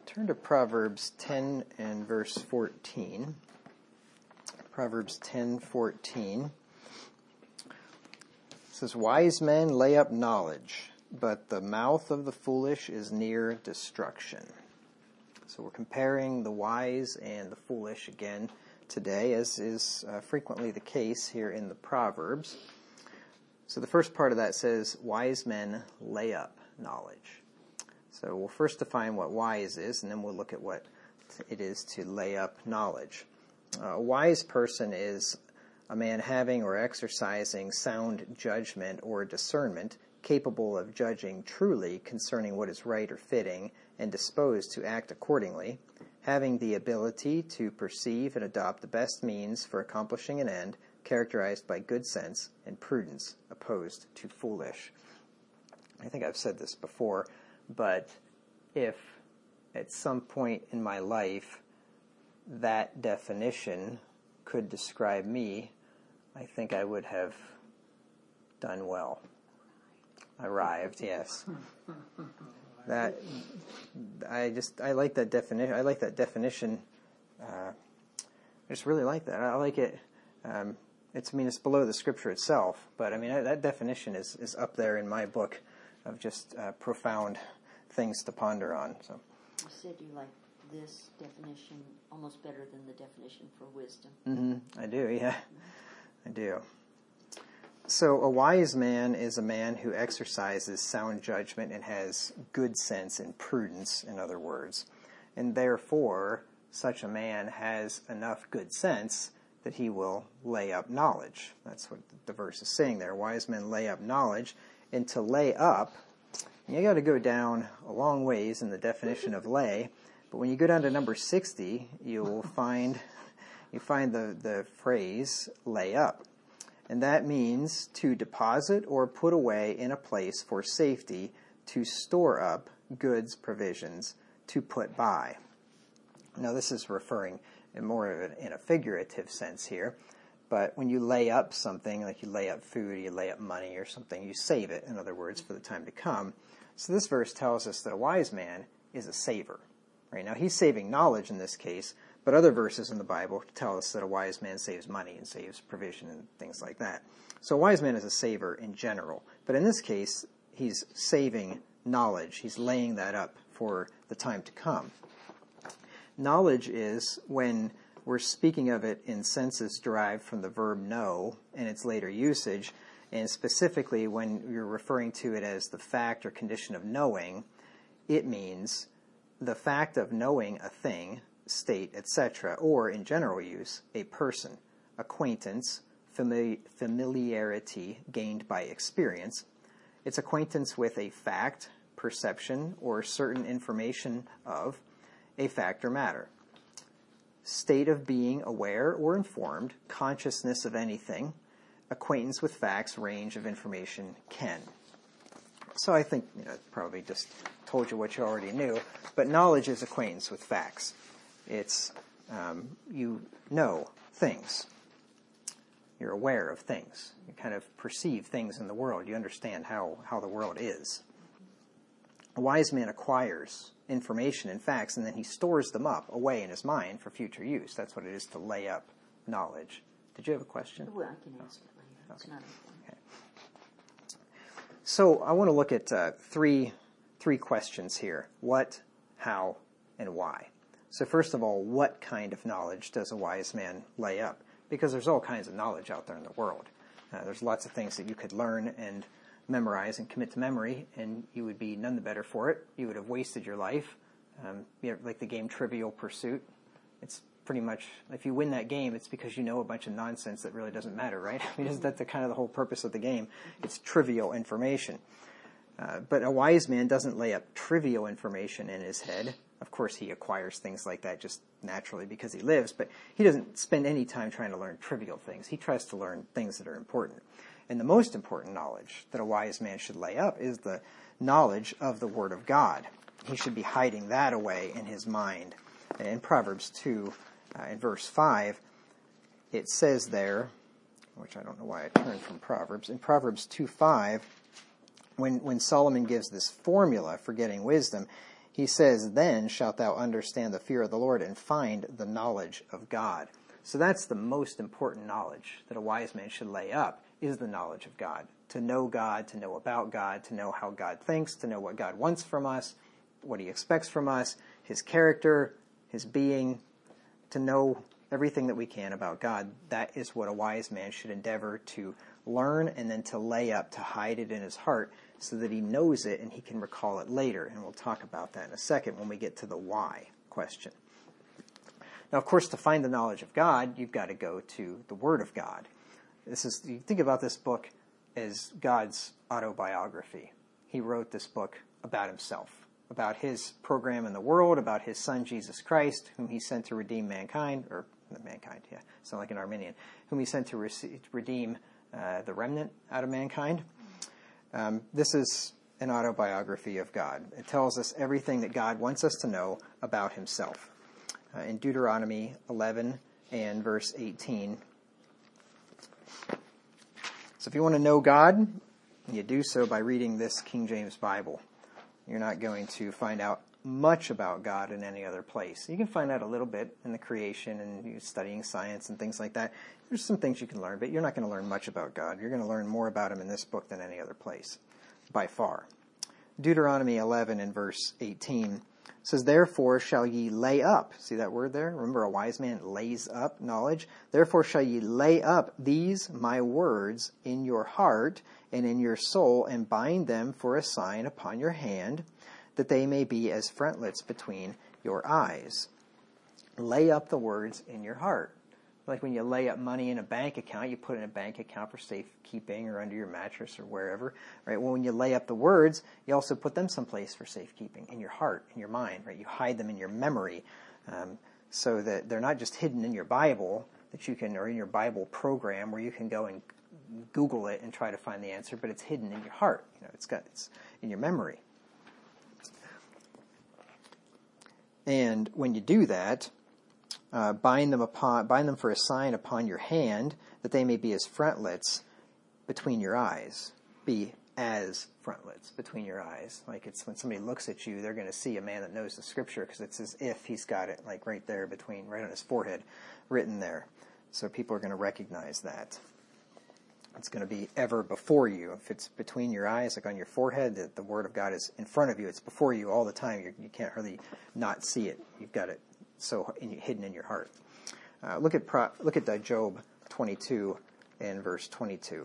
Turn to Proverbs 10 and verse 14. Proverbs 10:14 says, "Wise men lay up knowledge, but the mouth of the foolish is near destruction." So we're comparing the wise and the foolish again today, as is frequently the case here in the Proverbs. So the first part of that says, wise men lay up knowledge. So we'll first define what wise is, and then we'll look at what it is to lay up knowledge. A wise person is a man having or exercising sound judgment or discernment, capable of judging truly concerning what is right or fitting, and disposed to act accordingly, having the ability to perceive and adopt the best means for accomplishing an end, characterized by good sense and prudence, opposed to foolish. I think I've said this before, but if at some point in my life that definition could describe me, I think I would have done well. Arrived, yes. I like that definition. I like that definition. I just really like that. I like it. It's below the scripture itself, but that definition is up there in my book of just profound things to ponder on. So you said you like this definition almost better than the definition for wisdom. I do, yeah. I do. So a wise man is a man who exercises sound judgment and has good sense and prudence, in other words. And therefore, such a man has enough good sense that he will lay up knowledge. That's what the verse is saying there. Wise men lay up knowledge. And to lay up, you got to go down a long ways in the definition of lay. But when you go down to number 60, you find the phrase lay up. And that means to deposit or put away in a place for safety, to store up goods, provisions, to put by. Now this is referring in a figurative sense here. But when you lay up something, like you lay up food, you lay up money or something, you save it, in other words, for the time to come. So this verse tells us that a wise man is a saver. Right now, he's saving knowledge in this case, but other verses in the Bible tell us that a wise man saves money and saves provision and things like that. So a wise man is a saver in general. But in this case, he's saving knowledge. He's laying that up for the time to come. Knowledge is when we're speaking of it in senses derived from the verb know and its later usage, and specifically when you're referring to it as the fact or condition of knowing, it means the fact of knowing a thing, state, etc., or in general use, a person, acquaintance, familiarity gained by experience. It's acquaintance with a fact, perception, or certain information of a fact or matter. State of being aware or informed, consciousness of anything, acquaintance with facts, range of information, ken. So I think, probably just told you what you already knew, but knowledge is acquaintance with facts. It's, you know things. You're aware of things. You kind of perceive things in the world. You understand how the world is. A wise man acquires information and facts, and then he stores them up away in his mind for future use. That's what it is to lay up knowledge. Did you have a question? Well, I can ask it later. Okay. It's not important. Okay. So I want to look at three questions here. What, how, and why. So first of all, what kind of knowledge does a wise man lay up? Because there's all kinds of knowledge out there in the world. There's lots of things that you could learn and memorize and commit to memory, and you would be none the better for it. You would have wasted your life. Like the game Trivial Pursuit. It's pretty much, if you win that game, it's because you know a bunch of nonsense that really doesn't matter, right? That's kind of the whole purpose of the game. It's trivial information. But a wise man doesn't lay up trivial information in his head. Of course, he acquires things like that just naturally because he lives, but he doesn't spend any time trying to learn trivial things. He tries to learn things that are important. And the most important knowledge that a wise man should lay up is the knowledge of the Word of God. He should be hiding that away in his mind. In Proverbs 2, in verse 5, it says there, which I don't know why I turned from Proverbs, in Proverbs 2:5, when Solomon gives this formula for getting wisdom, He says, then shalt thou understand the fear of the Lord and find the knowledge of God. So that's the most important knowledge that a wise man should lay up, is the knowledge of God. To know God, to know about God, to know how God thinks, to know what God wants from us, what he expects from us, his character, his being, to know everything that we can about God. That is what a wise man should endeavor to learn and then to lay up, to hide it in his heart so that he knows it and he can recall it later. And we'll talk about that in a second when we get to the why question. Now, of course, to find the knowledge of God, you've got to go to the Word of God. You think about this book as God's autobiography. He wrote this book about himself, about his program in the world, about his son Jesus Christ, whom he sent to redeem mankind, or not mankind, yeah, sound like an Arminian, whom he sent to redeem the remnant out of mankind. This is an autobiography of God. It tells us everything that God wants us to know about himself. In Deuteronomy 11 and verse 18. So if you want to know God, you do so by reading this King James Bible. You're not going to find out much about God in any other place. You can find out a little bit in the creation and studying science and things like that. There's some things you can learn, but you're not going to learn much about God. You're going to learn more about him in this book than any other place, by far. Deuteronomy 11 and verse 18 says, therefore shall ye lay up. See that word there? Remember, a wise man lays up knowledge. Therefore shall ye lay up these my words in your heart and in your soul, and bind them for a sign upon your hand, that they may be as frontlets between your eyes. Lay up the words in your heart. Like when you lay up money in a bank account, you put it in a bank account for safekeeping or under your mattress or wherever, right? Well, when you lay up the words, you also put them someplace for safekeeping, in your heart, in your mind, right? You hide them in your memory, so that they're not just hidden in your Bible that you can, or in your Bible program where you can go and Google it and try to find the answer, but it's hidden in your heart. You know, it's in your memory. And when you do that, bind them for a sign upon your hand, that they may be as frontlets between your eyes. Be as frontlets between your eyes. Like it's when somebody looks at you, they're going to see a man that knows the Scripture, because it's as if he's got it like right there right on his forehead, written there. So people are going to recognize that. It's going to be ever before you. If it's between your eyes, like on your forehead, the Word of God is in front of you. It's before you all the time. You can't really not see it. You've got it so hidden in your heart. Look at Job 22 and verse 22.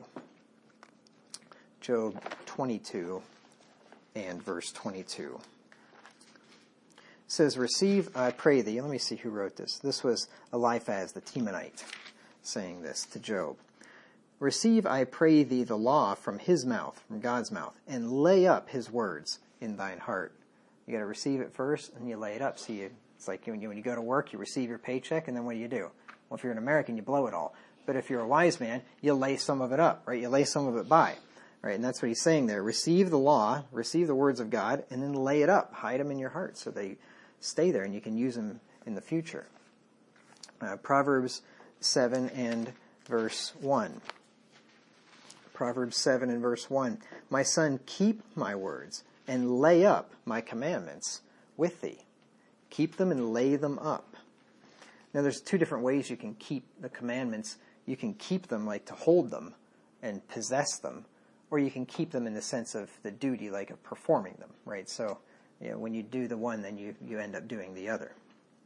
Job 22 and verse 22. It says, receive, I pray thee. Let me see who wrote this. This was Eliphaz the Temanite saying this to Job. Receive, I pray thee, the law from his mouth, from God's mouth, and lay up his words in thine heart. You got to receive it first, and you lay it up. See, it's like when you go to work, you receive your paycheck, and then what do? Well, if you're an American, you blow it all. But if you're a wise man, you lay some of it up, right? You lay some of it by, right? And that's what he's saying there. Receive the law, receive the words of God, and then lay it up. Hide them in your heart so they stay there, and you can use them in the future. Proverbs 7 and verse 1. Proverbs 7 and verse 1. My son, keep my words and lay up my commandments with thee. Keep them and lay them up. Now there's two different ways you can keep the commandments. You can keep them like to hold them and possess them, or you can keep them in the sense of the duty, like of performing them, right? So, when you do the one, then you end up doing the other.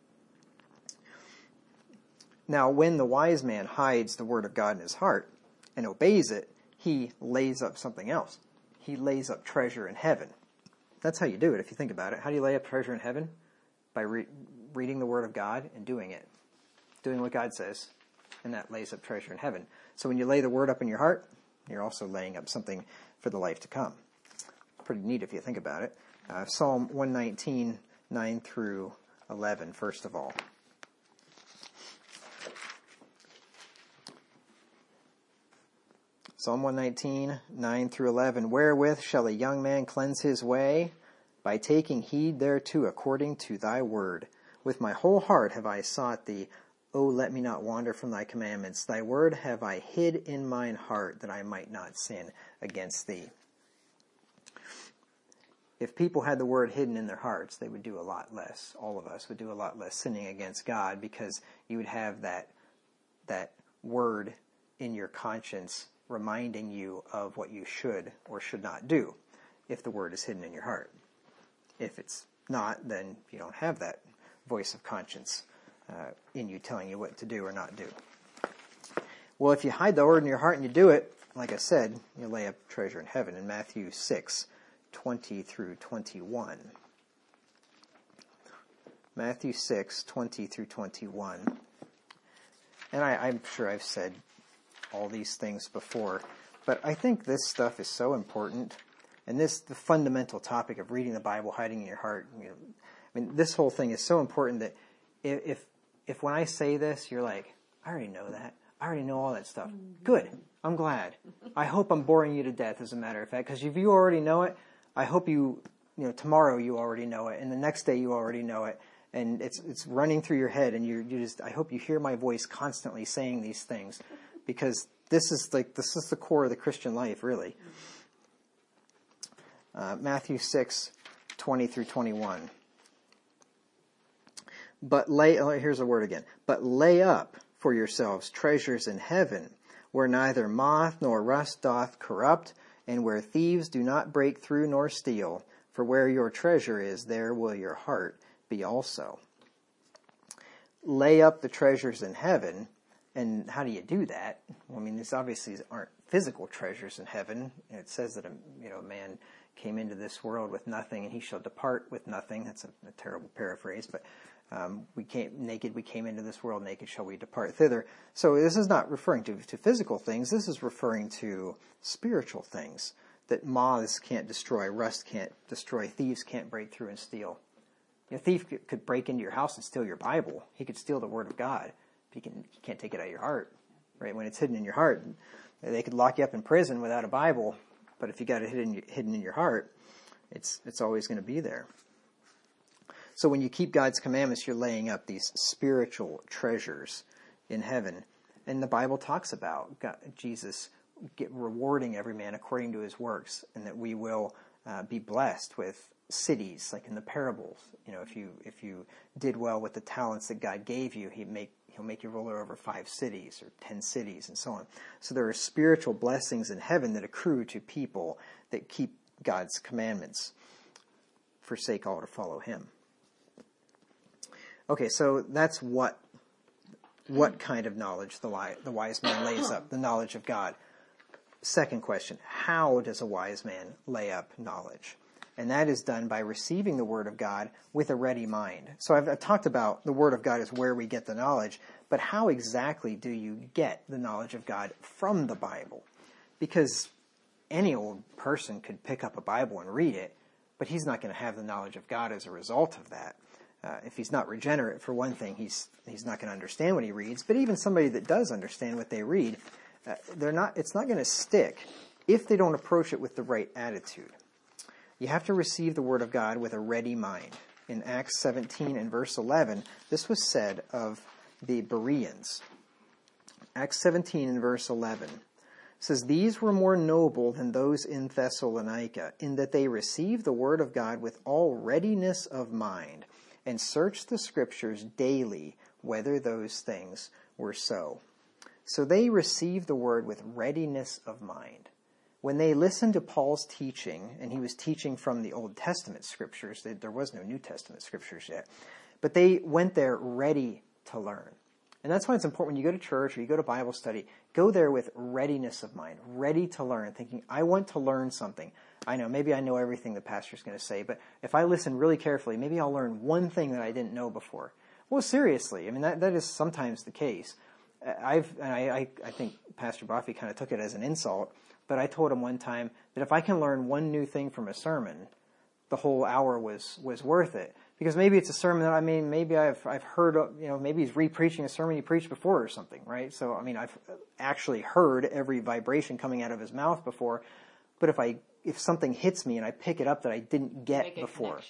Now, when the wise man hides the word of God in his heart and obeys it, he lays up something else. He lays up treasure in heaven. That's how you do it, if you think about it. How do you lay up treasure in heaven? By reading the Word of God and doing it. Doing what God says, and that lays up treasure in heaven. So when you lay the Word up in your heart, you're also laying up something for the life to come. Pretty neat if you think about it. Psalm 119, 9 through 11, first of all. Psalm 119, 9 through 11. Wherewith shall a young man cleanse his way? By taking heed thereto according to thy word. With my whole heart have I sought thee. O let me not wander from thy commandments. Thy word have I hid in mine heart, that I might not sin against thee. If people had the word hidden in their hearts, they would do a lot less. All of us would do a lot less sinning against God, because you would have that word in your conscience reminding you of what you should or should not do if the word is hidden in your heart. If it's not, then you don't have that voice of conscience in you telling you what to do or not do. Well, if you hide the word in your heart and you do it, like I said, you lay up treasure in heaven in Matthew 6:20 through 21. Matthew 6:20 through 21. And I'm sure I've said all these things before, but I think this stuff is so important. And the fundamental topic of reading the Bible, hiding in your heart, this whole thing is so important that if when I say this, you're like, I already know that. I already know all that stuff. Good. I'm glad. I hope I'm boring you to death, as a matter of fact, because if you already know it, I hope tomorrow you already know it, and the next day you already know it, and it's running through your head, and I hope you hear my voice constantly saying these things, because this is the core of the Christian life, really. Matthew 6:20 through 21. Here's a word again. But lay up for yourselves treasures in heaven, where neither moth nor rust doth corrupt, and where thieves do not break through nor steal. For where your treasure is, there will your heart be also. Lay up the treasures in heaven. And how do you do that? Well, these obviously aren't physical treasures in heaven. It says that a man came into this world with nothing, and he shall depart with nothing. That's a terrible paraphrase, but we came into this world naked, shall we depart thither. So this is not referring to physical things. This is referring to spiritual things that moths can't destroy, rust can't destroy, thieves can't break through and steal. A thief could break into your house and steal your Bible. He could steal the Word of God. But he can't take it out of your heart, right? When it's hidden in your heart, they could lock you up in prison without a Bible, but if you got it hidden in your heart, it's always going to be there. So when you keep God's commandments, you're laying up these spiritual treasures in heaven. And the Bible talks about Jesus rewarding every man according to his works, and that we will be blessed with cities, like in the parables. If you did well with the talents that God gave you, he'll make you ruler over 5 cities or 10 cities and so on. So there are spiritual blessings in heaven that accrue to people that keep God's commandments, forsake all to follow him. Okay, so that's what kind of knowledge the wise man lays up, the knowledge of God. Second question, how does a wise man lay up knowledge? And that is done by receiving the Word of God with a ready mind. So I've talked about the Word of God is where we get the knowledge, but how exactly do you get the knowledge of God from the Bible? Because any old person could pick up a Bible and read it, but he's not going to have the knowledge of God as a result of that. If he's not regenerate, for one thing, he's not going to understand what he reads. But even somebody that does understand what they read, it's not going to stick if they don't approach it with the right attitude. You have to receive the Word of God with a ready mind. In Acts 17 and verse 11, this was said of the Bereans. Acts 17 and verse 11 says, "These were more noble than those in Thessalonica, in that they received the Word of God with all readiness of mind, and searched the Scriptures daily whether those things were so." So they received the Word with readiness of mind. When they listened to Paul's teaching, and he was teaching from the Old Testament Scriptures, there was no New Testament Scriptures yet, but they went there ready to learn. And that's why it's important when you go to church or you go to Bible study, go there with readiness of mind, ready to learn, thinking, I want to learn something. Maybe I know everything the pastor's going to say, but if I listen really carefully, maybe I'll learn one thing that I didn't know before. Well, seriously, that is sometimes the case. I think Pastor Buffy kind of took it as an insult, but I told him one time that if I can learn one new thing from a sermon, the whole hour was worth it. Because maybe it's a sermon that, maybe I've heard, maybe he's re-preaching a sermon he preached before or something, right? So, I've actually heard every vibration coming out of his mouth before. But if something hits me and I pick it up that I didn't get before,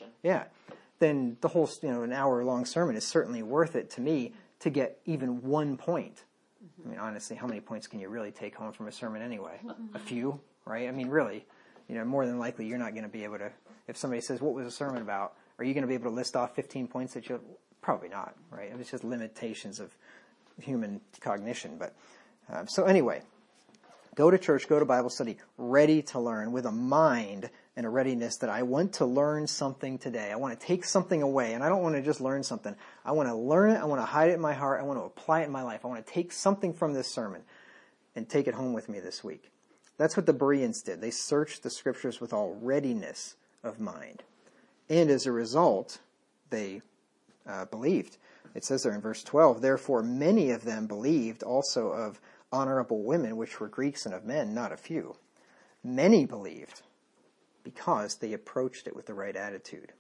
then the whole, an hour-long sermon is certainly worth it to me to get even 1 point. Honestly, how many points can you really take home from a sermon anyway? A few, right? Really, more than likely you're not going to be able to, If somebody says, what was the sermon about? Are you going to be able to list off 15 points that you... Probably not, right? It's just limitations of human cognition. But so anyway, go to church, go to Bible study, ready to learn, with a mind and a readiness that I want to learn something today. I want to take something away, and I don't want to just learn something. I want to learn it. I want to hide it in my heart. I want to apply it in my life. I want to take something from this sermon and take it home with me this week. That's what the Bereans did. They searched the Scriptures with all readiness of mind. And as a result, they believed. It says there in verse 12, therefore many of them believed also of honorable women, which were Greeks, and of men, not a few. Many believed because they approached it with the right attitude.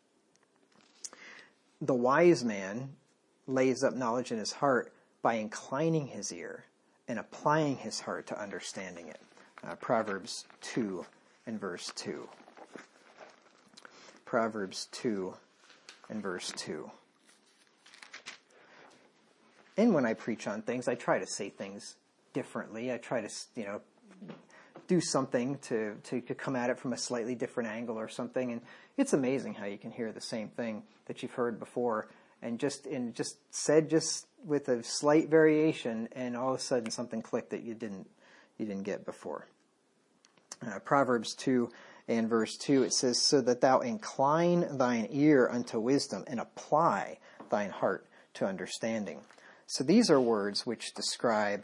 The wise man lays up knowledge in his heart by inclining his ear and applying his heart to understanding it. Proverbs 2 and verse 2. Proverbs 2 and verse 2. And when I preach on things, I try to say things differently. I try to, do something to come at it from a slightly different angle or something. And it's amazing how you can hear the same thing that you've heard before and just said with a slight variation, and all of a sudden something clicked that you didn't get before. Proverbs 2 and verse 2, it says, so that thou incline thine ear unto wisdom and apply thine heart to understanding. So these are words which describe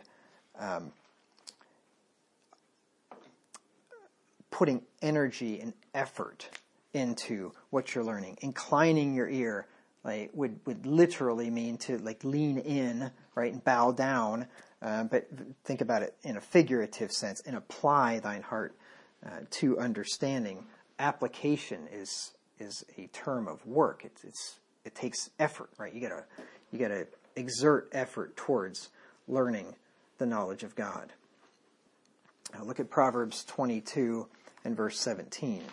putting energy and effort into what you're learning. Inclining your ear would literally mean to lean in, right, and bow down. But think about it in a figurative sense, and apply thine heart to understanding. Application is a term of work. It takes effort, right? You gotta exert effort towards learning the knowledge of God. Now look at Proverbs 22 and verse 17.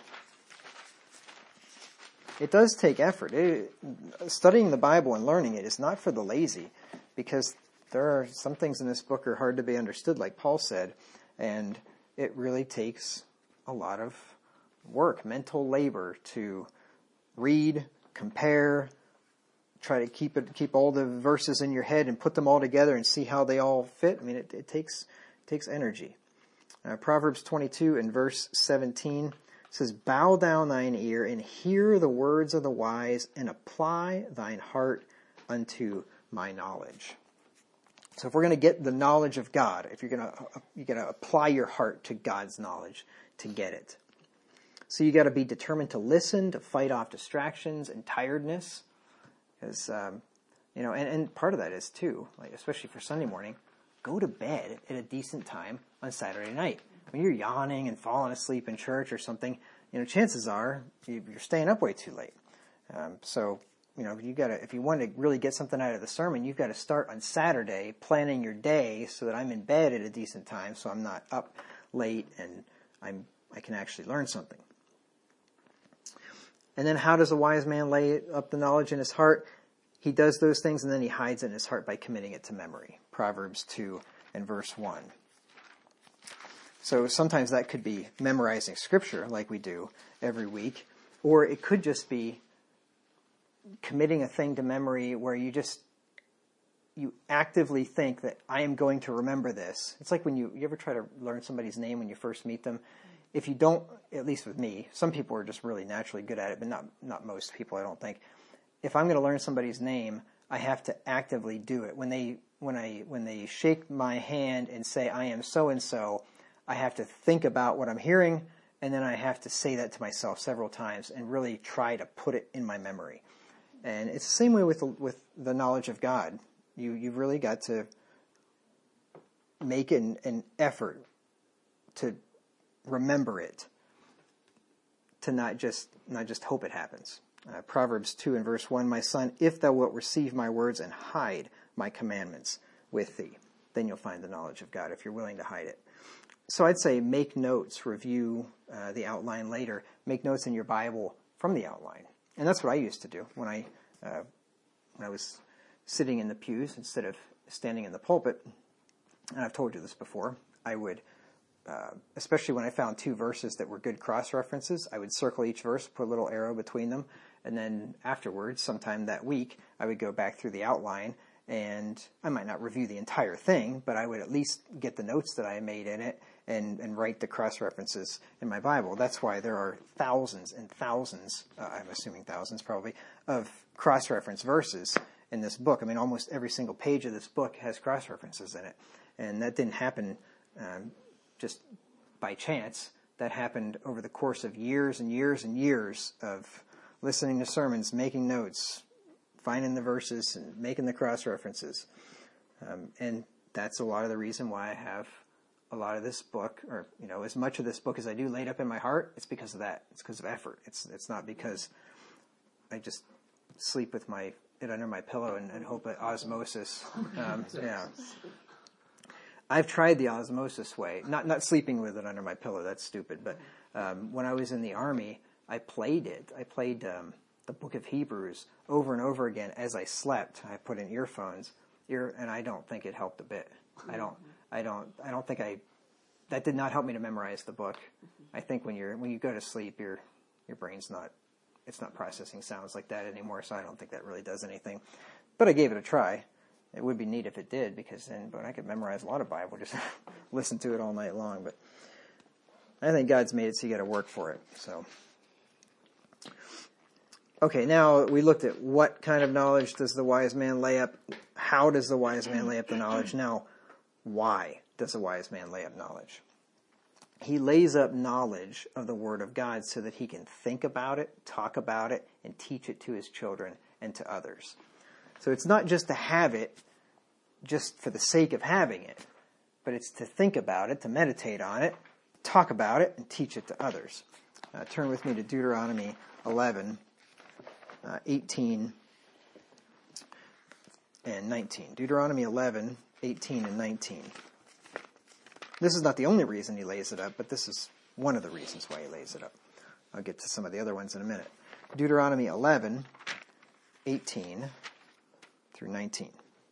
It does take effort. Studying the Bible and learning it is not for the lazy, because there are some things in this book are hard to be understood, like Paul said, and it really takes a lot of work, mental labor, to read, compare, try to keep all the verses in your head and put them all together and see how they all fit. I mean, it takes energy. Proverbs 22 and verse 17 says, bow down thine ear and hear the words of the wise, and apply thine heart unto my knowledge. So if we're going to get the knowledge of God, if you're going to apply your heart to God's knowledge to get it. So you got to be determined to listen, to fight off distractions and tiredness. Because, and part of that is too, especially for Sunday morning, go to bed at a decent time on Saturday night. When you're yawning and falling asleep in church or something, chances are you're staying up way too late. If you want to really get something out of the sermon, you've got to start on Saturday planning your day so that I'm in bed at a decent time, so I'm not up late and I can actually learn something. And then how does a wise man lay up the knowledge in his heart? He does those things and then he hides it in his heart by committing it to memory. Proverbs 2 and verse 1. So sometimes that could be memorizing scripture like we do every week, or it could just be committing a thing to memory where you actively think that I am going to remember this. It's like when you ever try to learn somebody's name when you first meet them. If you don't, at least with me, some people are just really naturally good at it, but not most people, I don't think. If I'm going to learn somebody's name, I have to actively do it. When they shake my hand and say I am so and so, I have to think about what I'm hearing, and then I have to say that to myself several times and really try to put it in my memory. And it's the same way with the knowledge of God. You've really got to make an effort to remember it, to not just hope it happens. Proverbs 2 and verse 1, my son, if thou wilt receive my words and hide my commandments with thee, then you'll find the knowledge of God, if you're willing to hide it. So I'd say make notes, review the outline later, make notes in your Bible from the outline. And that's what I used to do when I was sitting in the pews instead of standing in the pulpit. And I've told you this before. I would especially when I found 2 verses that were good cross-references, I would circle each verse, put a little arrow between them, and then afterwards, sometime that week, I would go back through the outline, and I might not review the entire thing, but I would at least get the notes that I made in it and write the cross-references in my Bible. That's why there are thousands and thousands, I'm assuming thousands probably, of cross-reference verses in this book. I mean, almost every single page of this book has cross-references in it. And that didn't happen just by chance. That happened over the course of years and years and years of listening to sermons, making notes, finding the verses, and making the cross-references. And that's a lot of the reason why I have a lot of this book, or, as much of this book as I do laid up in my heart. It's because of that. It's because of effort. It's not because I just sleep with it under my pillow and hope at osmosis. Yeah. I've tried the osmosis way, not sleeping with it under my pillow. That's stupid. But when I was in the Army, I played it. I played the Book of Hebrews over and over again as I slept. I put in earphones, and I don't think it helped a bit. I don't think that did not help me to memorize the book. I think when you go to sleep, your brain's not processing sounds like that anymore. So I don't think that really does anything. But I gave it a try. It would be neat if it did, because then I could memorize a lot of Bible, just listen to it all night long. But I think God's made it so you got to work for it. So, okay, now we looked at what kind of knowledge does the wise man lay up. How does the wise man lay up the knowledge? Now, why does the wise man lay up knowledge? He lays up knowledge of the Word of God so that he can think about it, talk about it, and teach it to his children and to others. So it's not just to have it just for the sake of having it, but it's to think about it, to meditate on it, talk about it, and teach it to others. Turn with me to Deuteronomy 11, 18 and 19. Deuteronomy 11, 18 and 19. This is not the only reason he lays it up, but this is one of the reasons why he lays it up. I'll get to some of the other ones in a minute. Deuteronomy 11, 18 through 19.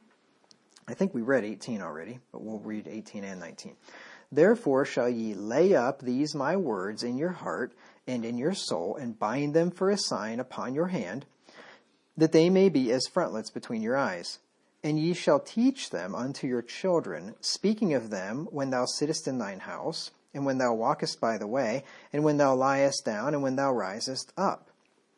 I think we read 18 already, but we'll read 18 and 19. Therefore shall ye lay up these my words in your heart and in your soul, and bind them for a sign upon your hand, that they may be as frontlets between your eyes. And ye shall teach them unto your children, speaking of them when thou sittest in thine house, and when thou walkest by the way, and when thou liest down, and when thou risest up.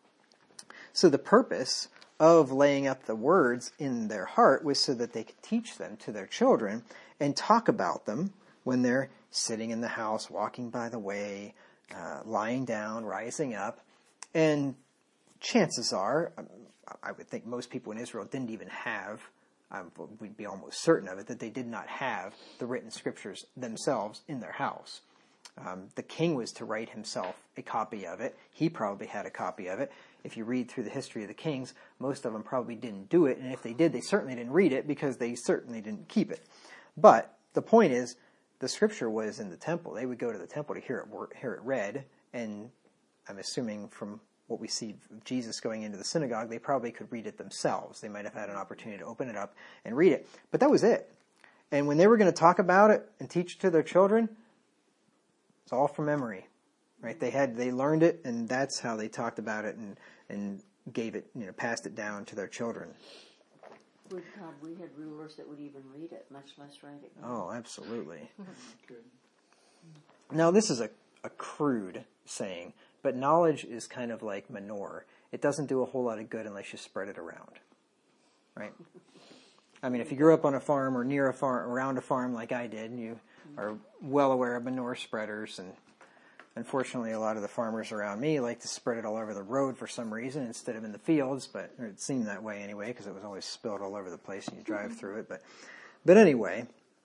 So the purpose of laying up the words in their heart was so that they could teach them to their children and talk about them when they're sitting in the house, walking by the way, lying down, rising up. And chances are, I would think most people in Israel didn't even have, we'd be almost certain of it, that they did not have the written scriptures themselves in their house. The king was to write himself a copy of it. He probably had a copy of it. If you read through the history of the kings, most of them probably didn't do it. And if they did, they certainly didn't read it, because they certainly didn't keep it. But the point is, the scripture was in the temple. They would go to the temple to hear it read. And I'm assuming from what we see of Jesus going into the synagogue, they probably could read it themselves. They might have had an opportunity to open it up and read it. But that was it. And when they were going to talk about it and teach it to their children, it's all from memory, right? They learned it, and that's how they talked about it and gave it, passed it down to their children. Good God, we had rulers that would even read it, much less write it. Oh, absolutely. Good. Now, this is a crude saying, but knowledge is kind of like manure. It doesn't do a whole lot of good unless you spread it around, right? I mean, if you grew up on a farm or near a farm, around a farm like I did, and you are well aware of manure spreaders, and unfortunately a lot of the farmers around me like to spread it all over the road for some reason instead of in the fields, but it seemed that way anyway, because it was always spilled all over the place and you drive through it. But anyway,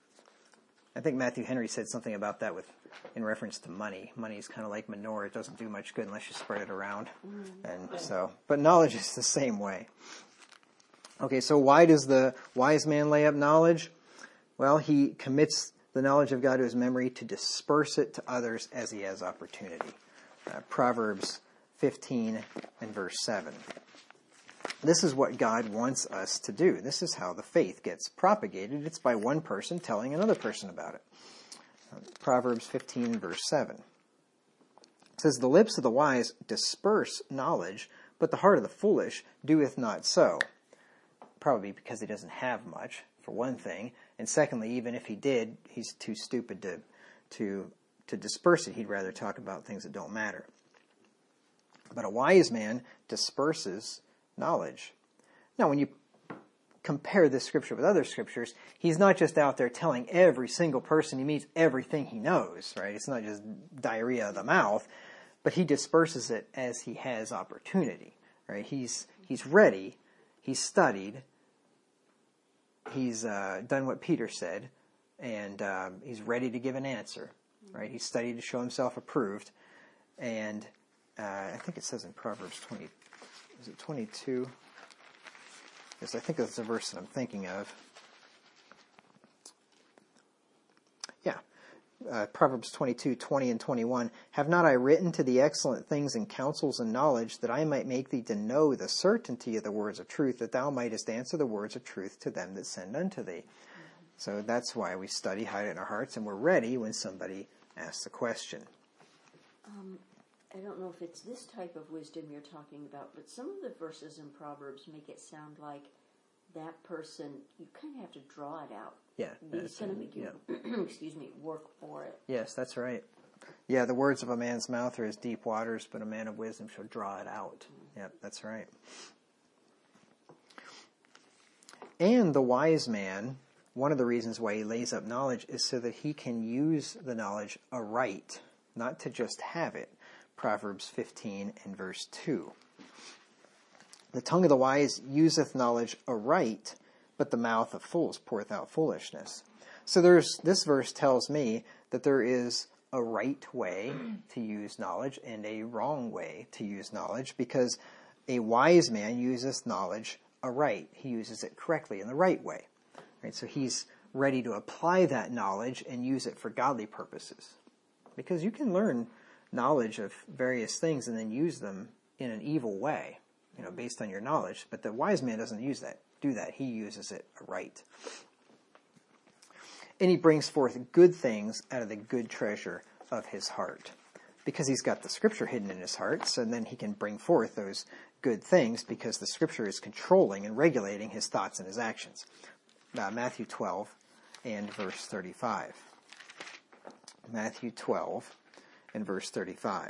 I think Matthew Henry said something about that in reference to money. Money is kind of like manure. It doesn't do much good unless you spread it around. And so, but knowledge is the same way. Okay, so why does the wise man lay up knowledge? Well, he commits the knowledge of God to his memory to disperse it to others as he has opportunity. Proverbs 15 and verse 7. This is what God wants us to do. This is how the faith gets propagated. It's by one person telling another person about it. Proverbs 15, verse 7. It says, "The lips of the wise disperse knowledge, but the heart of the foolish doeth not so." Probably because he doesn't have much, for one thing. And secondly, even if he did, he's too stupid to disperse it. He'd rather talk about things that don't matter. But a wise man disperses knowledge. Now, when you compare this scripture with other scriptures, he's not just out there telling every single person he meets everything he knows, right? It's not just diarrhea of the mouth, but he disperses it as he has opportunity, right? He's ready, he's studied, he's done what Peter said, and he's ready to give an answer, right? He's studied to show himself approved, and I think it says in Proverbs 20, is it 22? Yes, I think that's the verse that I'm thinking of. Yeah, Proverbs 22, 20 and 21. "Have not I written to thee excellent things and counsels and knowledge, that I might make thee to know the certainty of the words of truth, that thou mightest answer the words of truth to them that send unto thee." So that's why we study, hide it in our hearts, and we're ready when somebody asks a question. I don't know if it's this type of wisdom you're talking about, but some of the verses in Proverbs make it sound like that person, you kind of have to draw it out. Yeah. He's going to make you, work for it. Yes, that's right. Yeah, the words of a man's mouth are as deep waters, but a man of wisdom shall draw it out. Yep, that's right. And the wise man, one of the reasons why he lays up knowledge is so that he can use the knowledge aright, not to just have it. Proverbs 15 and verse 2. "The tongue of the wise useth knowledge aright, but the mouth of fools poureth out foolishness." So this verse tells me that there is a right way to use knowledge and a wrong way to use knowledge, because a wise man uses knowledge aright. He uses it correctly in the right way. Right? So he's ready to apply that knowledge and use it for godly purposes. Because you can learn knowledge of various things and then use them in an evil way, based on your knowledge. But the wise man doesn't do that. He uses it aright. And he brings forth good things out of the good treasure of his heart. Because he's got the scripture hidden in his heart, so then he can bring forth those good things because the scripture is controlling and regulating his thoughts and his actions. Matthew 12 and verse 35. Matthew 12 and verse 35.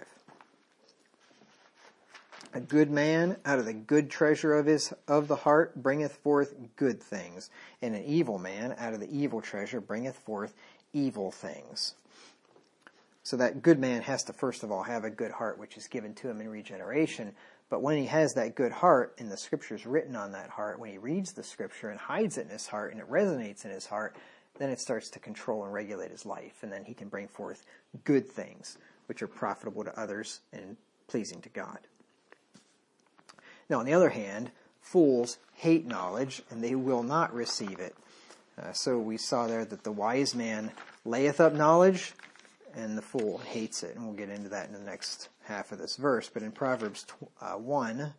"A good man out of the good treasure of the heart bringeth forth good things, and an evil man out of the evil treasure bringeth forth evil things." So that good man has to first of all have a good heart, which is given to him in regeneration. But when he has that good heart and the scripture's written on that heart, when he reads the scripture and hides it in his heart and it resonates in his heart, then it starts to control and regulate his life. And then he can bring forth good things, which are profitable to others and pleasing to God. Now, on the other hand, fools hate knowledge, and they will not receive it. So we saw there that the wise man layeth up knowledge, and the fool hates it. And we'll get into that in the next half of this verse. But in Proverbs 1,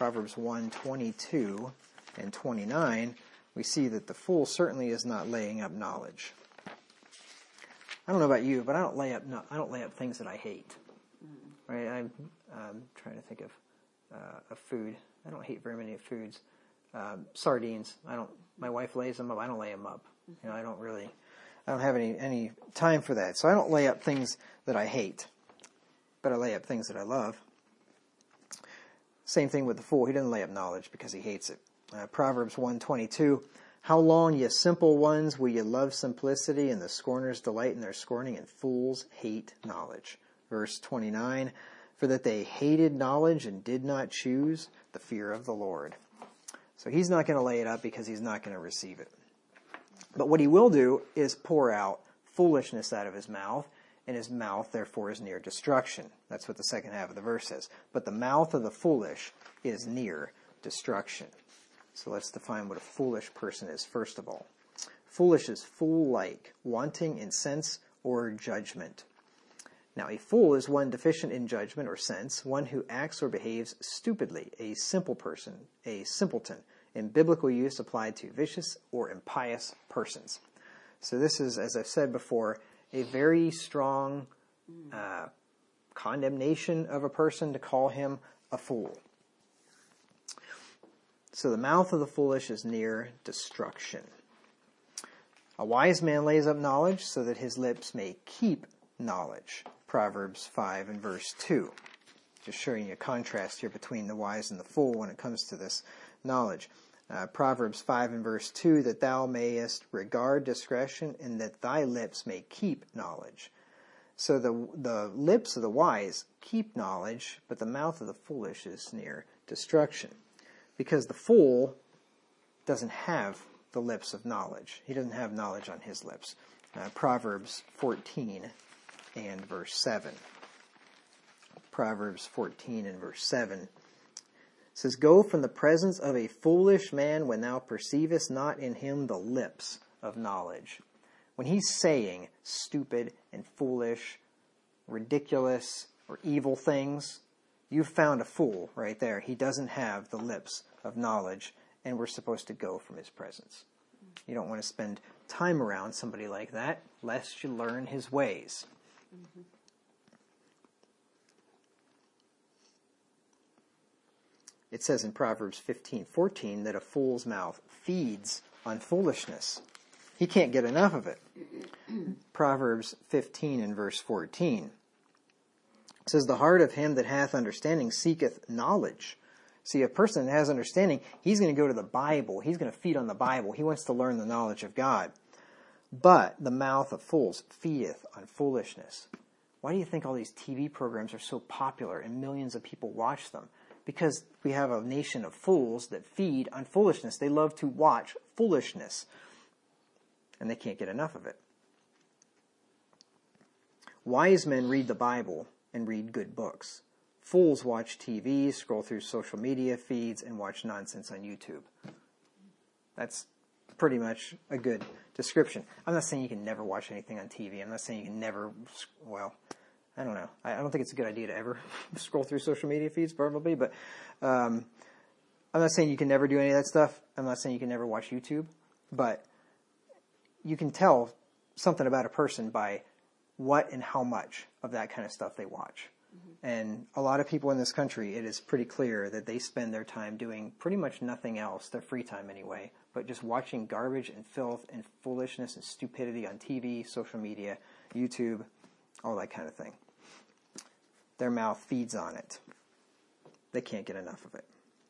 22 and 29, we see that the fool certainly is not laying up knowledge. I don't know about you, but I don't lay up things that I hate. Right? I'm trying to think of food. I don't hate very many foods. Sardines. My wife lays them up. I don't lay them up. I don't have any time for that. So I don't lay up things that I hate, but I lay up things that I love. Same thing with the fool. He doesn't lay up knowledge because he hates it. Proverbs 1:22. "How long, ye simple ones, will ye love simplicity, and the scorners delight in their scorning, and fools hate knowledge." Verse 29. "For that they hated knowledge and did not choose the fear of the Lord." So he's not going to lay it up because he's not going to receive it. But what he will do is pour out foolishness out of his mouth, and his mouth therefore is near destruction. That's what the second half of the verse says. But the mouth of the foolish is near destruction. So let's define what a foolish person is first of all. Foolish is fool-like, wanting in sense or judgment. Now, a fool is one deficient in judgment or sense, one who acts or behaves stupidly, a simple person, a simpleton, in biblical use applied to vicious or impious persons. So this is, as I've said before, a very strong condemnation of a person to call him a fool. So the mouth of the foolish is near destruction. A wise man lays up knowledge so that his lips may keep knowledge. Proverbs 5 and verse 2. Just showing you a contrast here between the wise and the fool when it comes to this knowledge. Proverbs 5 and verse 2, that thou mayest regard discretion and that thy lips may keep knowledge. So the lips of the wise keep knowledge, but the mouth of the foolish is near destruction. Because the fool doesn't have the lips of knowledge. He doesn't have knowledge on his lips. Proverbs 14 and verse 7. Proverbs 14 and verse 7 says, go from the presence of a foolish man when thou perceivest not in him the lips of knowledge. When he's saying stupid and foolish, ridiculous, or evil things, you've found a fool right there. He doesn't have the lips of knowledge, and we're supposed to go from his presence. You don't want to spend time around somebody like that, lest you learn his ways. Mm-hmm. It says in Proverbs 15:14 that a fool's mouth feeds on foolishness. He can't get enough of it. Proverbs 15 and verse 14 says, the heart of him that hath understanding seeketh knowledge. See, a person that has understanding, he's going to go to the Bible. He's going to feed on the Bible. He wants to learn the knowledge of God. But the mouth of fools feedeth on foolishness. Why do you think all these TV programs are so popular and millions of people watch them? Because we have a nation of fools that feed on foolishness. They love to watch foolishness. And they can't get enough of it. Wise men read the Bible and read good books. Fools watch TV, scroll through social media feeds, and watch nonsense on YouTube. That's pretty much a good description. I'm not saying you can never watch anything on TV. I'm not saying you can never, well, I don't know. I don't think it's a good idea to ever scroll through social media feeds, probably, but I'm not saying you can never do any of that stuff. I'm not saying you can never watch YouTube, but you can tell something about a person by what and how much of that kind of stuff they watch. Mm-hmm. And a lot of people in this country, it is pretty clear that they spend their time doing pretty much nothing else, their free time anyway, but just watching garbage and filth and foolishness and stupidity on TV, social media, YouTube, all that kind of thing. Their mouth feeds on it. They can't get enough of it.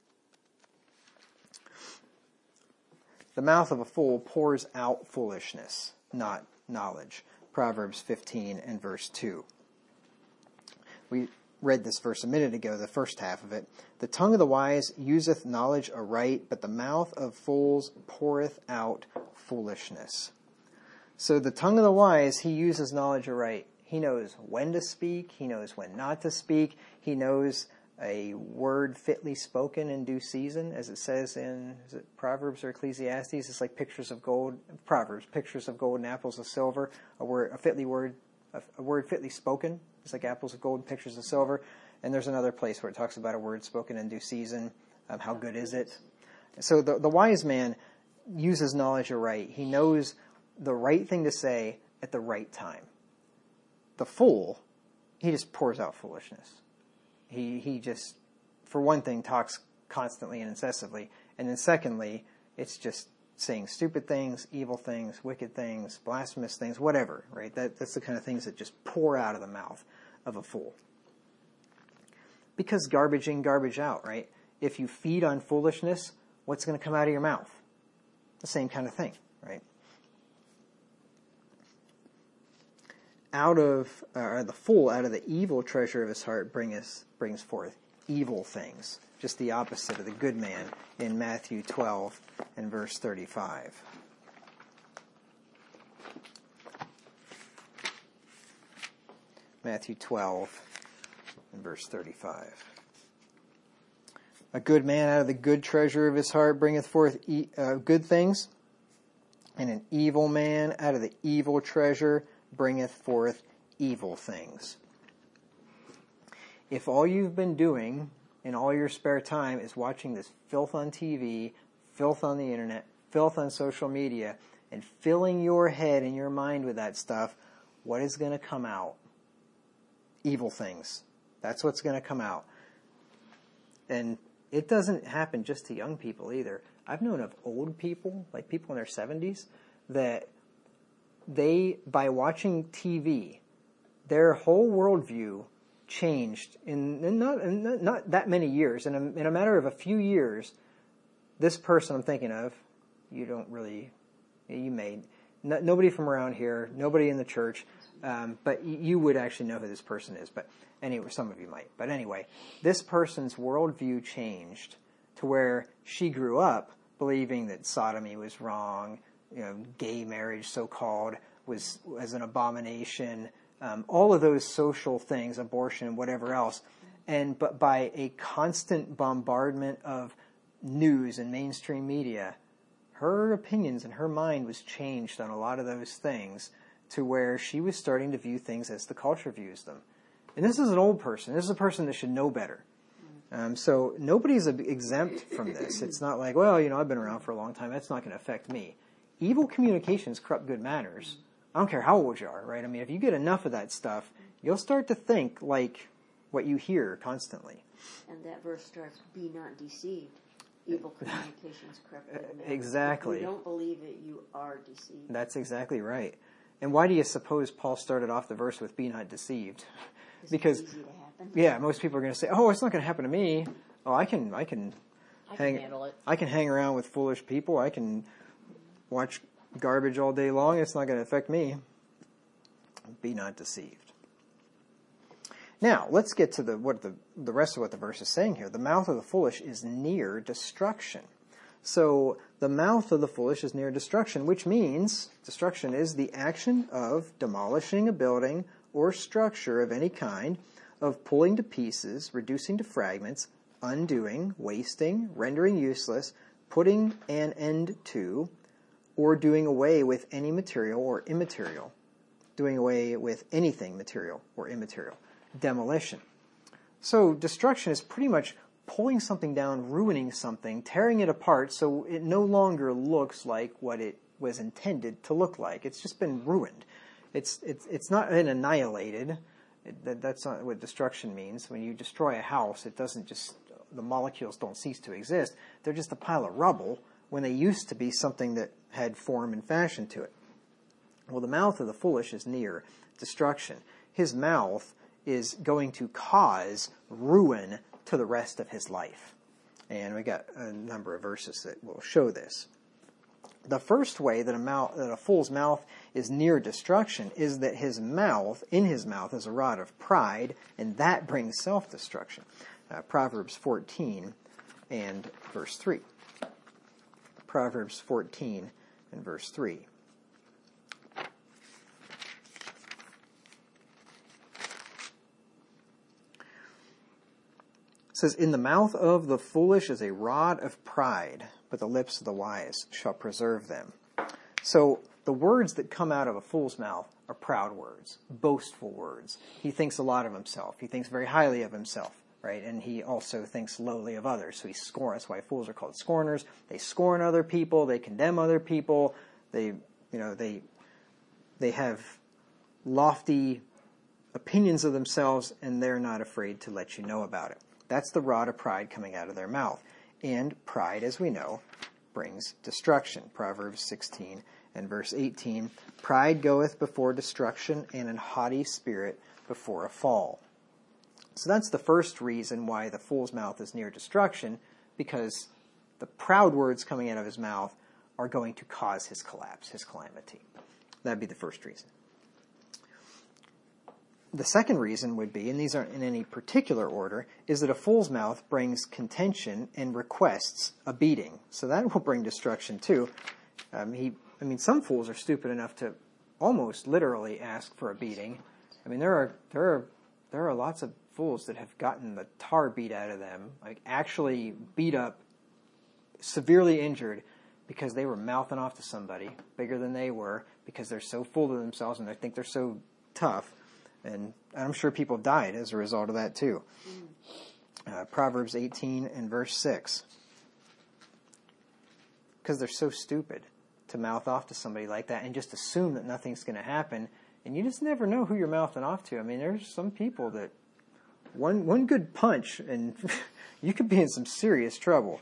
The mouth of a fool pours out foolishness, not knowledge. Proverbs 15 and verse 2. We read this verse a minute ago, the first half of it. The tongue of the wise useth knowledge aright, but the mouth of fools poureth out foolishness. So the tongue of the wise, he uses knowledge aright. He knows when to speak. He knows when not to speak. He knows a word fitly spoken in due season, as it says in, is it Proverbs or Ecclesiastes? It's like pictures of gold, Proverbs, pictures of gold and apples of silver. A word fitly spoken. It's like apples of gold and pictures of silver. And there's another place where it talks about a word spoken in due season. How good is it? So the wise man uses knowledge aright. He knows the right thing to say at the right time. The fool, he just pours out foolishness. He just, for one thing, talks constantly and incessantly. And then secondly, it's just saying stupid things, evil things, wicked things, blasphemous things, whatever, right? That's the kind of things that just pour out of the mouth of a fool. Because garbage in, garbage out, right? If you feed on foolishness, what's going to come out of your mouth? The same kind of thing, right? The fool out of the evil treasure of his heart brings forth evil things. Just the opposite of the good man in Matthew 12 and verse 35. Matthew 12 and verse 35. A good man out of the good treasure of his heart bringeth forth good things, and an evil man out of the evil treasure bringeth forth evil things. If all you've been doing in all your spare time is watching this filth on TV, filth on the internet, filth on social media, and filling your head and your mind with that stuff, what is going to come out? Evil things. That's what's going to come out. And it doesn't happen just to young people either. I've known of old people, like people in their 70s, that they, by watching TV, their whole worldview changed in not that many years. In a matter of a few years, this person I'm thinking of, nobody from around here, nobody in the church, but you would actually know who this person is. But anyway, some of you might. But anyway, this person's worldview changed to where she grew up believing that sodomy was wrong, gay marriage, so-called, was an abomination, all of those social things, abortion, whatever else. But by a constant bombardment of news and mainstream media, her opinions and her mind was changed on a lot of those things to where she was starting to view things as the culture views them. And this is an old person. This is a person that should know better. So nobody's exempt from this. It's not like, well, I've been around for a long time. That's not going to affect me. Evil communications corrupt good manners. I don't care how old you are, right? I mean, if you get enough of that stuff, you'll start to think like what you hear constantly. And that verse starts, be not deceived. Evil communications corrupt good manners. Exactly. If you don't believe it, you are deceived. That's exactly right. And why do you suppose Paul started off the verse with be not deceived? Because it's easy to happen. Yeah, most people are going to say, "Oh, it's not going to happen to me. Oh, I can handle it. I can hang around with foolish people. I can watch garbage all day long. It's not going to affect me." Be not deceived. Now, let's get to the rest of what the verse is saying here. The mouth of the foolish is near destruction. So the mouth of the foolish is near destruction, which means destruction is the action of demolishing a building or structure of any kind, of pulling to pieces, reducing to fragments, undoing, wasting, rendering useless, putting an end to, or doing away with any material or immaterial. Doing away with anything material or immaterial. Demolition. So destruction is pretty much pulling something down, ruining something, tearing it apart so it no longer looks like what it was intended to look like. It's just been ruined. It's not been annihilated. That's not what destruction means. When you destroy a house, it doesn't just, the molecules don't cease to exist. They're just a pile of rubble when they used to be something that had form and fashion to it. Well, the mouth of the foolish is near destruction. His mouth is going to cause ruin to the rest of his life. And we got a number of verses that will show this. The first way that a fool's mouth is near destruction is that in his mouth is a rod of pride, and that brings self-destruction. Proverbs 14 and verse 3. Proverbs 14 and verse 3. It says, "In the mouth of the foolish is a rod of pride, but the lips of the wise shall preserve them." So the words that come out of a fool's mouth are proud words, boastful words. He thinks a lot of himself. He thinks very highly of himself, right? And he also thinks lowly of others. So that's why fools are called scorners. They scorn other people. They condemn other people. They have lofty opinions of themselves, and they're not afraid to let you know about it. That's the rod of pride coming out of their mouth. And pride, as we know, brings destruction. Proverbs 16 and verse 18. "Pride goeth before destruction, and an haughty spirit before a fall." So that's the first reason why the fool's mouth is near destruction, because the proud words coming out of his mouth are going to cause his collapse, his calamity. That'd be the first reason. The second reason would be, and these aren't in any particular order, is that a fool's mouth brings contention and requests a beating. So that will bring destruction too. Some fools are stupid enough to almost literally ask for a beating. I mean, there are lots of fools that have gotten the tar beat out of them, like actually beat up, severely injured, because they were mouthing off to somebody bigger than they were, because they're so full of themselves and they think they're so tough. And I'm sure people died as a result of that too. Proverbs 18 and verse 6. Because they're so stupid to mouth off to somebody like that and just assume that nothing's going to happen. And you just never know who you're mouthing off to. I mean, there's some people that one good punch and you could be in some serious trouble.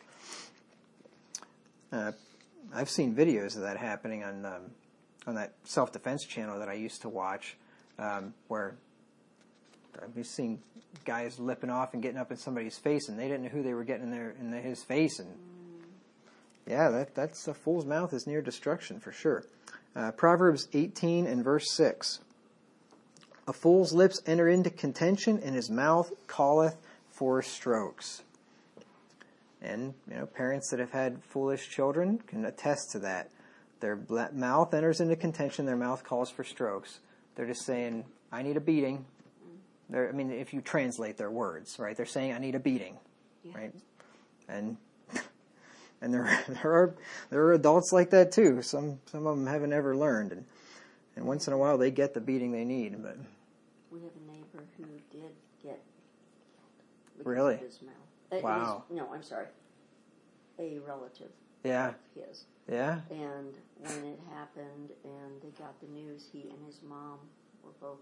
I've seen videos of that happening on that self-defense channel that I used to watch, where I've seen guys lipping off and getting up in somebody's face, and they didn't know who they were getting in his face, and yeah, that's a fool's mouth is near destruction for sure. Proverbs 18 and verse 6. A fool's lips enter into contention, and his mouth calleth for strokes. And, parents that have had foolish children can attest to that. Their mouth enters into contention, their mouth calls for strokes. They're just saying, I need a beating. If you translate their words, right? They're saying, I need a beating, right? And there are adults like that too. Some of them haven't ever learned, and once in a while they get the beating they need. But we have a neighbor who did get really his mouth. Wow. I'm sorry. A relative. Yeah. Of his. Yeah. And when it happened and they got the news, he and his mom were both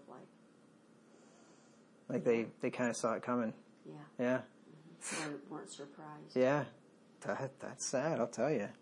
like they kind of saw it coming. Yeah. Yeah. Mm-hmm. They weren't surprised. Yeah. That's sad, I'll tell you.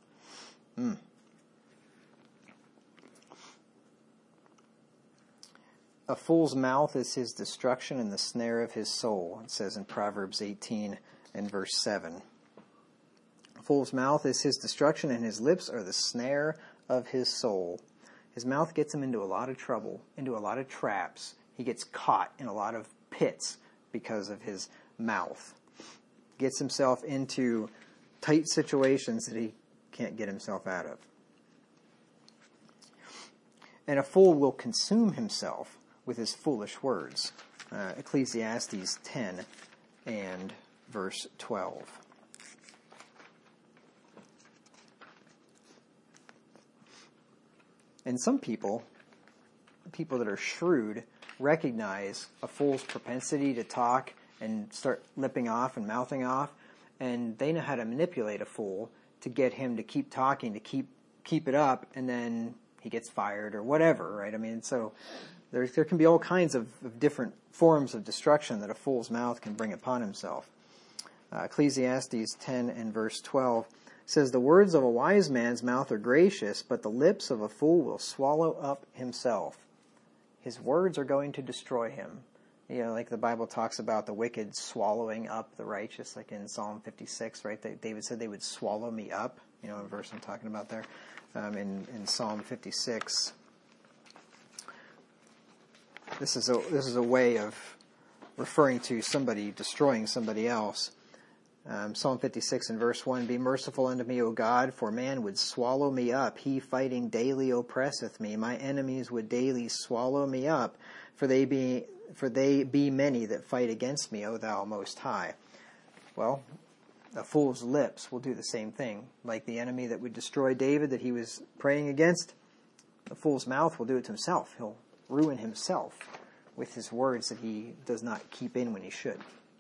A fool's mouth is his destruction and the snare of his soul, it says in Proverbs 18 and verse 7. A fool's mouth is his destruction and his lips are the snare of his soul. His mouth gets him into a lot of trouble, into a lot of traps. He gets caught in a lot of pits because of his mouth. Gets himself into tight situations that he can't get himself out of. And a fool will consume himself with his foolish words. Ecclesiastes 10 and verse 12. And some people that are shrewd, recognize a fool's propensity to talk and start lipping off and mouthing off, and they know how to manipulate a fool to get him to keep talking, to keep it up, and then he gets fired or whatever, right? I mean, so there can be all kinds of different forms of destruction that a fool's mouth can bring upon himself. Ecclesiastes 10 and verse 12 says, the words of a wise man's mouth are gracious, but the lips of a fool will swallow up himself. His words are going to destroy him. Like the Bible talks about the wicked swallowing up the righteous, like in Psalm 56, right? David said they would swallow me up, a verse I'm talking about there. In Psalm 56, this is a way of referring to somebody destroying somebody else. Psalm 56 and verse 1, be merciful unto me, O God, for man would swallow me up. He fighting daily oppresseth me. My enemies would daily swallow me up, for they be many that fight against me, O thou most high. Well, a fool's lips will do the same thing. Like the enemy that would destroy David that he was praying against, the fool's mouth will do it to himself. He'll ruin himself with his words that he does not keep in when he should.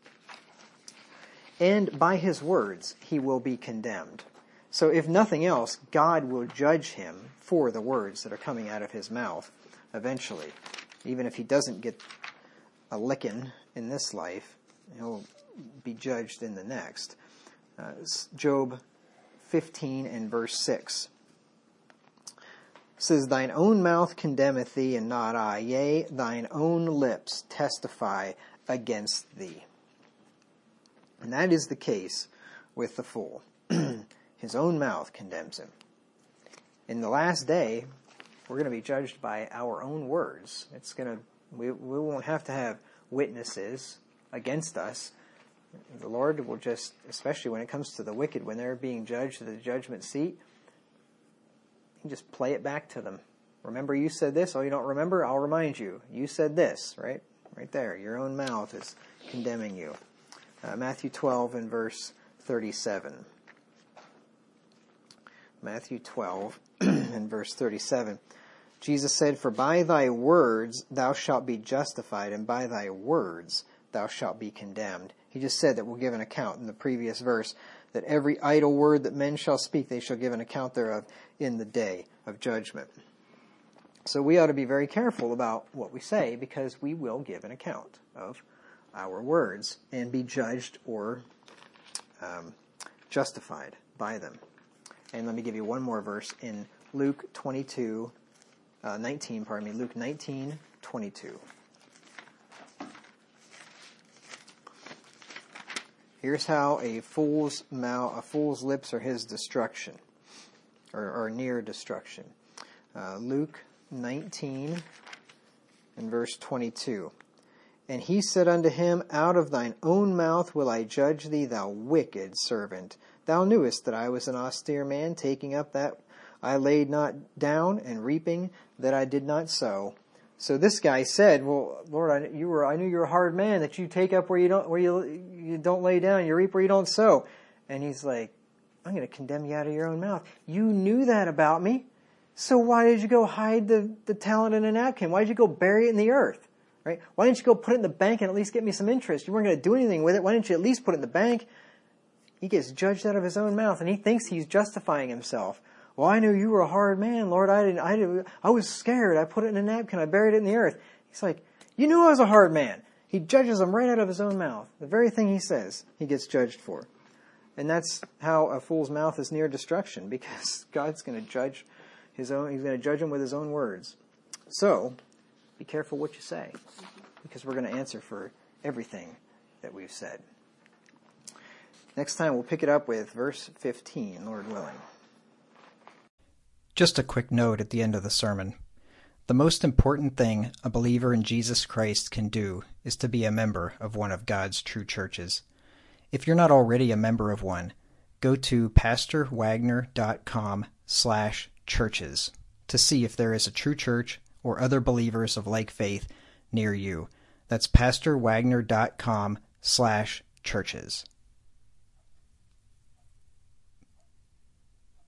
And by his words he will be condemned. So if nothing else, God will judge him for the words that are coming out of his mouth eventually. Even if he doesn't get a licking in this life, he'll be judged in the next. Job 15 and verse 6 says, thine own mouth condemneth thee, and not I. Yea, thine own lips testify against thee. And that is the case with the fool. His own mouth condemns him. In the last day, we're going to be judged by our own words. We won't have to have witnesses against us. The Lord will just, especially when it comes to the wicked, when they're being judged at the judgment seat, you can just play it back to them. Remember you said this? Oh, you don't remember? I'll remind you. You said this, right? Right there. Your own mouth is condemning you. Matthew 12 and verse 37. Matthew 12 and verse 37. Jesus said, for by thy words thou shalt be justified, and by thy words thou shalt be condemned. He just said that we'll give an account in the previous verse, that every idle word that men shall speak, they shall give an account thereof in the day of judgment. So we ought to be very careful about what we say, because we will give an account of our words and be judged or justified by them. And let me give you one more verse in Luke 19:22. Luke 19:22. Here's how a fool's lips are his destruction, or near destruction. Luke 19 and verse 22. And he said unto him, Out of thine own mouth will I judge thee, thou wicked servant. Thou knewest that I was an austere man, taking up that I laid not down, and reaping that I did not sow. So this guy said, well, Lord, I knew you're a hard man, that you take up where you don't lay down, you reap where you don't sow. And he's like, I'm going to condemn you out of your own mouth. You knew that about me. So why did you go hide the talent in a napkin? Why did you go bury it in the earth? Right? Why didn't you go put it in the bank and at least get me some interest? You weren't going to do anything with it. Why didn't you at least put it in the bank? He gets judged out of his own mouth, and he thinks he's justifying himself. Well, I knew you were a hard man, Lord. I was scared. I put it in a napkin. I buried it in the earth. He's like, you knew I was a hard man. He judges him right out of his own mouth. The very thing he says, he gets judged for. And that's how a fool's mouth is near destruction, because God's going to judge he's going to judge him with his own words. So, be careful what you say, because we're going to answer for everything that we've said. Next time we'll pick it up with verse 15, Lord willing. Just a quick note at the end of the sermon. The most important thing a believer in Jesus Christ can do is to be a member of one of God's true churches. If you're not already a member of one, go to pastorwagner.com/churches to see if there is a true church or other believers of like faith near you. That's pastorwagner.com/churches.